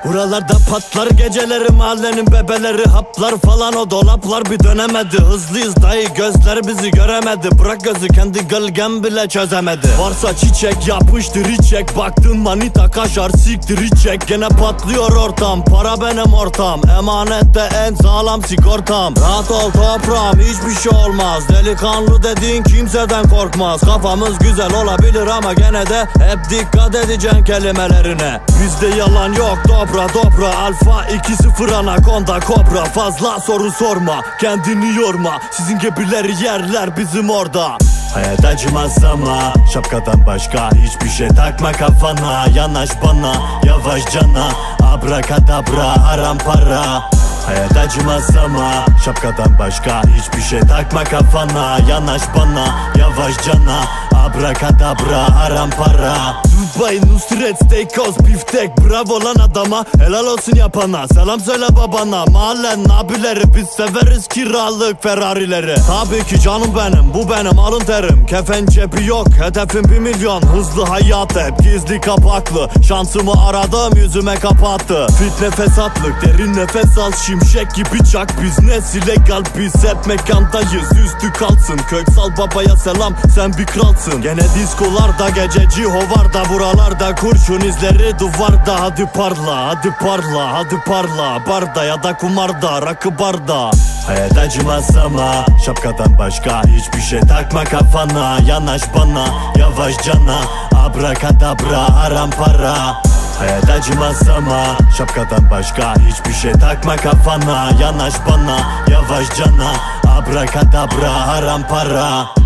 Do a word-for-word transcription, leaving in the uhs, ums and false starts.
Buralarda patlar geceleri, mahallenin bebeleri. Haplar falan, o dolaplar bir dönemedi. Hızlıyız dayı, gözler bizi göremedi. Bırak gözü, kendi gölgem bile çözemedi. Varsa çiçek yapıştır içek. Baktın manita kaşar siktir içek. Gene patlıyor ortam, para benim ortam. Emanette en sağlam sigortam. Rahat ol toprağım, hiçbir şey olmaz. Delikanlı dediğin kimseden korkmaz. Kafamız güzel olabilir ama gene de hep dikkat edeceksin kelimelerine. Bizde yalan yok, dobra dobra. Alfa iki sıfır anakonda kobra. Fazla soru sorma, kendini yorma. Sizin gibileri yerler bizim orada. Hayat acımaz ama şapkadan başka hiçbir şey takma kafana. Yanaş bana yavaş cana, abrakadabra haram para. Hayat acımaz ama şapkadan başka hiçbir şey takma kafana. Yanaş bana yavaş cana, abrakadabra haram para. Dubai, Nusret, Steakhouse, biftek. Bravo lan adama, helal olsun yapana. Selam söyle babana, mahallen abileri. Biz severiz kiralık Ferrari'leri. Tabii ki canım benim, bu benim alın terim. Kefen cebi yok, hedefim bir milyon. Hızlı hayat hep gizli kapaklı. Şansımı aradım, yüzüme kapattı. Fitne fesatlık, derin nefes al. Şimşek gibi çak, biz nesil legal. Biz hep mekandayız, üstü kalsın. Köksal babaya selam, sen bir kralsın. Gene diskolarda gececi hovarda. Buralarda kurşun izleri duvarda. Hadi parla, hadi parla, hadi parla. Barda ya da kumarda, rakı barda. Hayat acımaz ama şapkadan başka hiçbir şey takma kafana. Yanaş bana yavaş cana, abrakadabra haram para. Hayat acımaz ama şapkadan başka hiçbir şey takma kafana. Yanaş bana yavaş cana, abrakadabra haram para.